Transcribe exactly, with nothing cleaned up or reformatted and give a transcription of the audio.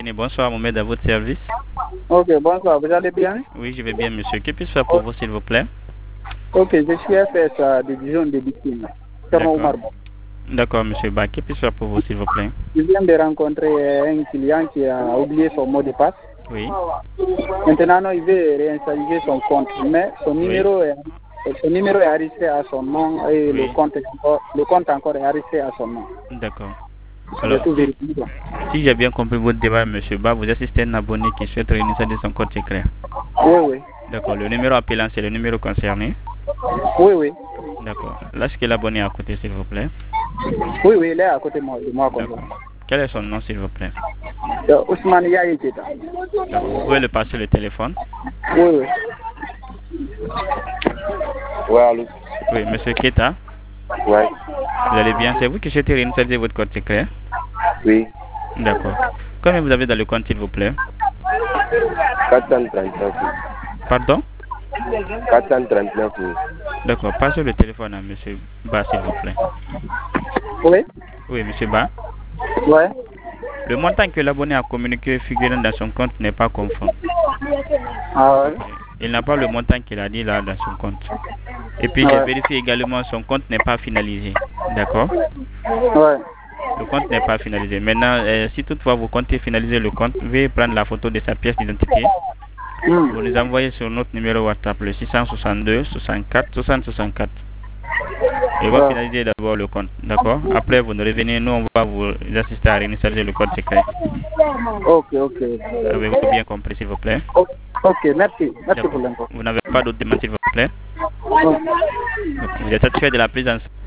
Bonsoir, Mohamed, à votre service. Ok, bonsoir, vous allez bien? Oui, je vais bien, monsieur. Que puis-je faire pour vous, s'il vous plaît? Ok, je suis F S à des divisions de victimes. D'accord. D'accord, monsieur Ba. Que puis-je faire pour vous, s'il vous plaît? Je viens de rencontrer un client qui a oublié son mot de passe. Oui. Maintenant, il veut réinitialiser son compte, mais son numéro, Oui. est, son numéro est enregistré à son nom et Oui. le, compte est encore, le compte encore est enregistré à son nom. D'accord. Alors, si, si, si j'ai bien compris votre débat, monsieur Ba, vous assistez à un abonné qui souhaite réinitialiser son compte secret. Oui, oui. D'accord. Le numéro appelant, c'est le numéro concerné? Oui, oui. D'accord. Là, est-ce que l'abonné est à côté, s'il vous plaît? Oui, oui, il est à côté de moi. De moi D'accord. Quel est son nom, s'il vous plaît? euh, Ousmane Yaye Keita. D'accord. Vous pouvez le passer le téléphone? Oui, oui. Ouais, allô? Oui, monsieur Keita? Ouais. Vous allez bien? C'est vous qui souhaitez réinitialiser votre compte secret? Oui. D'accord. Combien vous avez dans le compte, s'il vous plaît? quatre cent trente-neuf. Pardon? quatre cent trente-neuf. D'accord. Passez le téléphone à monsieur Ba, s'il vous plaît. Oui? Oui, monsieur Ba. Ouais. Le montant que l'abonné a communiqué figurant dans son compte n'est pas conforme. Ah ouais. Il n'a pas le montant qu'il a dit là dans son compte. Et puis, Ouais. j'ai vérifié également son compte n'est pas finalisé. D'accord? Ouais. Le compte n'est pas finalisé. Maintenant, euh, si toutefois vous comptez finaliser le compte, veuillez prendre la photo de sa pièce d'identité. Mm. Vous nous envoyez sur notre numéro WhatsApp, le six cent soixante-deux soixante-quatre soixante soixante-quatre. Et on va Ouais. finaliser d'abord le compte. D'accord? Après, vous nous revenez, nous, on va vous assister à réinitialiser le compte secret. Ok, ok. Avez-vous bien compris, s'il vous plaît? Ok, merci. Merci pour l'info. Vous n'avez pas d'autres demandes, s'il vous plaît? Ok. Vous êtes satisfait de la prise en